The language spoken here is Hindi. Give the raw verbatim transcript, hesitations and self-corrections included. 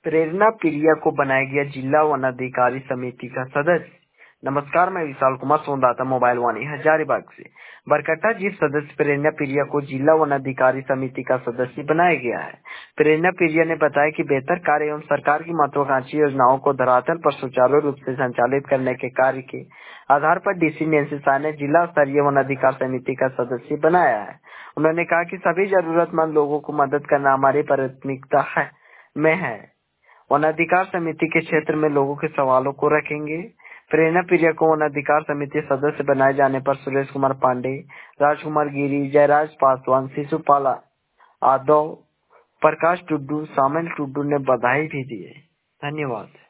प्रेरणा प्रिया को बनाया गया जिला वन अधिकारी समिति का सदस्य। नमस्कार, मैं विशाल कुमार सोनदाता मोबाइल वाणी हजारीबाग से। बरकट्टा जीप सदस्य प्रेरणा प्रिया को जिला वन अधिकारी समिति का सदस्य बनाया गया है। प्रेरणा प्रिया ने बताया कि बेहतर कार्य एवं सरकार की महत्वाकांक्षी योजनाओं को धरातल पर सुचारू रूप से संचालित करने के कार्य के आधार पर डीसी नैंसी शाह ने जिला स्तरीय वन अधिकार समिति का सदस्य बनाया है। उन्होंने कहा कि सभी जरूरतमंद लोगों को मदद करना हमारी प्राथमिकता है में है। वन अधिकार समिति के क्षेत्र में लोगों के सवालों को रखेंगे। प्रेरणा प्रिया को वन अधिकार समिति सदस्य बनाए जाने पर सुरेश कुमार पांडे, राजकुमार गिरी, जयराज पासवान, शिशुपाल यादव, प्रकाश टुड्डू, सामिल टुड्डू ने बधाई भी दी। धन्यवाद।